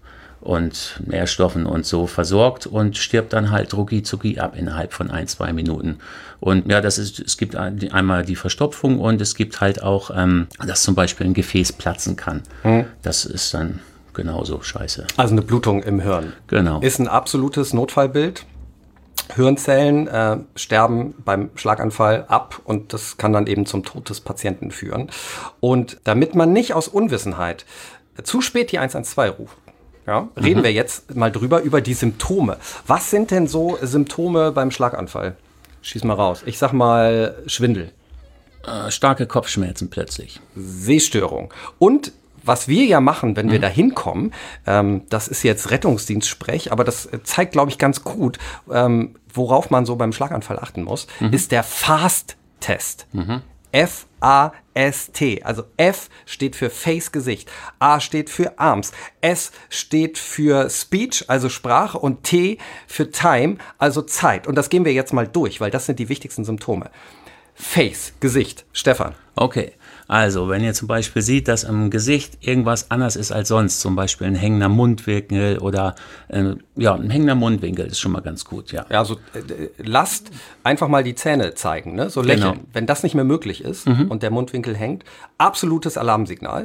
B: und Nährstoffen und so versorgt und stirbt dann halt rucki zucki ab innerhalb von ein, zwei Minuten. Und ja, das ist, es gibt einmal die Verstopfung und es gibt halt auch, ähm, dass zum Beispiel ein Gefäß platzen kann. Hm. Das ist dann genauso scheiße.
C: Also eine Blutung im Hirn.
B: Genau.
C: Ist ein absolutes Notfallbild. Hirnzellen äh, sterben beim Schlaganfall ab und das kann dann eben zum Tod des Patienten führen. Und damit man nicht aus Unwissenheit zu spät die eins eins zwei ruft, ja, reden mhm. wir jetzt mal drüber, über die Symptome. Was sind denn so Symptome beim Schlaganfall? Schieß mal raus. Ich sag mal Schwindel.
B: Äh, starke Kopfschmerzen plötzlich.
C: Sehstörung. Und was wir ja machen, wenn wir mhm. da hinkommen, ähm, das ist jetzt Rettungsdienstsprech, aber das zeigt, glaube ich, ganz gut, ähm, worauf man so beim Schlaganfall achten muss, mhm. ist der Fast-Test. Mhm. F A S T. Also F steht für Face, Gesicht. A steht für Arms. S steht für Speech, also Sprache. Und T für Time, also Zeit. Und das gehen wir jetzt mal durch, weil das sind die wichtigsten Symptome. Face, Gesicht. Stefan.
B: Okay. Also, wenn ihr zum Beispiel seht, dass im Gesicht irgendwas anders ist als sonst, zum Beispiel ein hängender Mundwinkel oder äh, ja, ein hängender Mundwinkel ist schon mal ganz gut, ja.
C: Ja, also äh, lasst einfach mal die Zähne zeigen, ne? So lächeln. Genau. Wenn das nicht mehr möglich ist mhm. und der Mundwinkel hängt, absolutes Alarmsignal.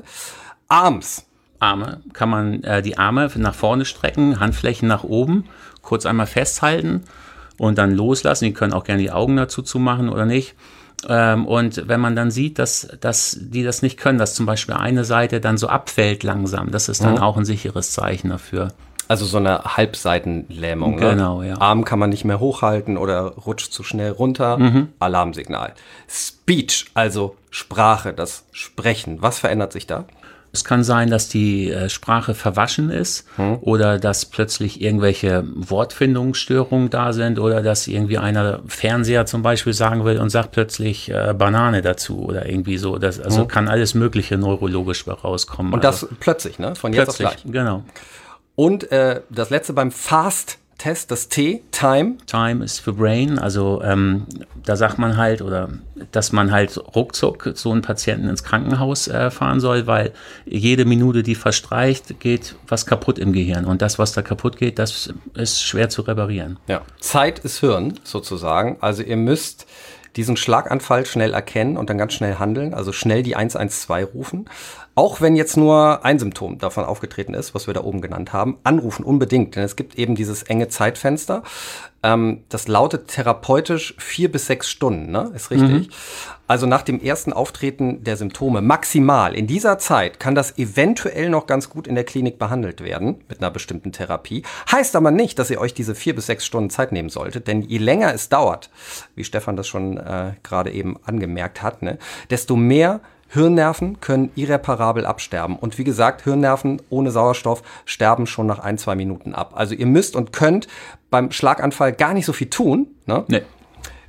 C: Arms.
B: Arme, kann man äh, die Arme nach vorne strecken, Handflächen nach oben, kurz einmal festhalten und dann loslassen. Die können auch gerne die Augen dazu zumachen oder nicht. Und wenn man dann sieht, dass, dass die das nicht können, dass zum Beispiel eine Seite dann so abfällt langsam, das ist dann mhm. auch ein sicheres Zeichen dafür.
C: Also so eine Halbseitenlähmung.
B: Genau,
C: ne?
B: ja.
C: Arm kann man nicht mehr hochhalten oder rutscht zu schnell runter. Mhm. Alarmsignal. Speech, also Sprache, das Sprechen. Was verändert sich da?
B: Es kann sein, dass die äh, Sprache verwaschen ist hm. oder dass plötzlich irgendwelche Wortfindungsstörungen da sind oder dass irgendwie einer Fernseher zum Beispiel sagen will und sagt plötzlich äh, Banane dazu oder irgendwie so. Das, also hm. kann alles Mögliche neurologisch rauskommen.
C: Und das
B: also,
C: plötzlich, ne? Von jetzt auf gleich.
B: Genau.
C: Und äh, das letzte beim Fast Test, das T, Time.
B: Time ist für Brain, also ähm, da sagt man halt, oder dass man halt ruckzuck so einen Patienten ins Krankenhaus äh, fahren soll, weil jede Minute, die verstreicht, geht was kaputt im Gehirn. Und das, was da kaputt geht, das ist schwer zu reparieren.
C: Ja, Zeit ist Hirn sozusagen. Also ihr müsst diesen Schlaganfall schnell erkennen und dann ganz schnell handeln, also schnell die eins eins zwei rufen. Auch wenn jetzt nur ein Symptom davon aufgetreten ist, was wir da oben genannt haben, anrufen unbedingt, denn es gibt eben dieses enge Zeitfenster. Ähm, das lautet therapeutisch vier bis sechs Stunden, ne? Ist richtig. Mhm. Also nach dem ersten Auftreten der Symptome maximal. In dieser Zeit kann das eventuell noch ganz gut in der Klinik behandelt werden mit einer bestimmten Therapie. Heißt aber nicht, dass ihr euch diese vier bis sechs Stunden Zeit nehmen solltet, denn je länger es dauert, wie Stefan das schon äh, gerade eben angemerkt hat, ne, desto mehr Hirnnerven können irreparabel absterben. Und wie gesagt, Hirnnerven ohne Sauerstoff sterben schon nach ein, zwei Minuten ab. Also ihr müsst und könnt beim Schlaganfall gar nicht so viel tun. Ne?
B: Nee.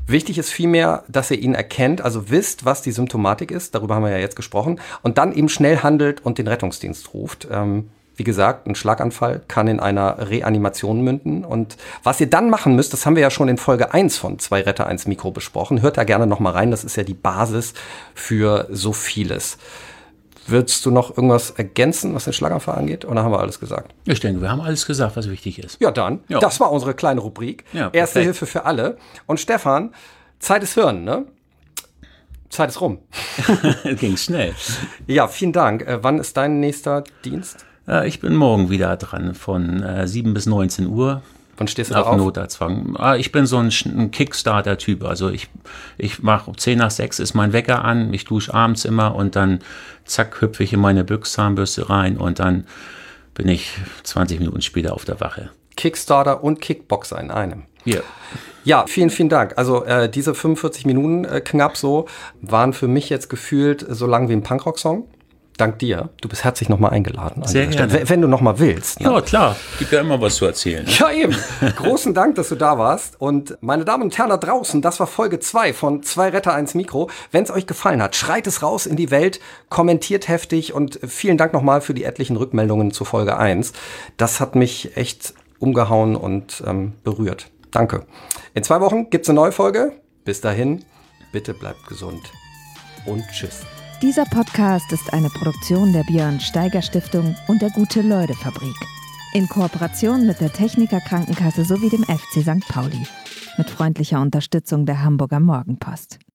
C: Wichtig ist vielmehr, dass ihr ihn erkennt, also wisst, was die Symptomatik ist, darüber haben wir ja jetzt gesprochen, und dann eben schnell handelt und den Rettungsdienst ruft. Ähm, wie gesagt, ein Schlaganfall kann in einer Reanimation münden. Und was ihr dann machen müsst, das haben wir ja schon in Folge eins von zwei Retter, eins Mikro besprochen. Hört da gerne noch mal rein, das ist ja die Basis für so vieles. Würdest du noch irgendwas ergänzen, was den Schlaganfall angeht? Oder haben wir alles gesagt?
B: Ich denke, wir haben alles gesagt, was wichtig ist.
C: Ja, dann. Ja. Das war unsere kleine Rubrik. Ja, Erste Hilfe für alle. Und Stefan, Zeit ist Hirn, ne? Zeit ist rum.
B: Ging schnell.
C: Ja, vielen Dank. Äh, wann ist dein nächster Dienst?
B: Äh, ich bin morgen wieder dran, von äh, sieben bis neunzehn Uhr.
C: Wann stehst du da auf?
B: Auf Notarztwagen. Ah, ich bin so ein, ein Kickstarter-Typ. Also ich, ich mache um zehn nach sechs ist mein Wecker an, ich dusche abends immer und dann zack, hüpfe ich in meine Büchszahnbürste rein und dann bin ich zwanzig Minuten später auf der Wache.
C: Kickstarter und Kickboxer in einem.
B: Ja.
C: Ja, vielen, vielen Dank. Also äh, diese fünfundvierzig Minuten äh, knapp so waren für mich jetzt gefühlt so lang wie ein Punkrock-Song. Dank dir. Du bist herzlich nochmal eingeladen.
B: Sehr gerne.
C: Stelle, wenn du nochmal willst. Ne?
B: Ja, klar. Gibt ja immer was zu erzählen. Ne?
C: Ja, eben. Großen Dank, dass du da warst. Und meine Damen und Herren da draußen, das war Folge zwei von zwei Retter, eins Mikro. Wenn es euch gefallen hat, schreit es raus in die Welt, kommentiert heftig und vielen Dank nochmal für die etlichen Rückmeldungen zu Folge eins. Das hat mich echt umgehauen und ähm, berührt. Danke. In zwei Wochen gibt's eine neue Folge. Bis dahin, bitte bleibt gesund und tschüss.
A: Dieser Podcast ist eine Produktion der Björn Steiger Stiftung und der Gute-Leute-Fabrik. In Kooperation mit der Techniker Krankenkasse sowie dem F C Sankt Pauli. Mit freundlicher Unterstützung der Hamburger Morgenpost.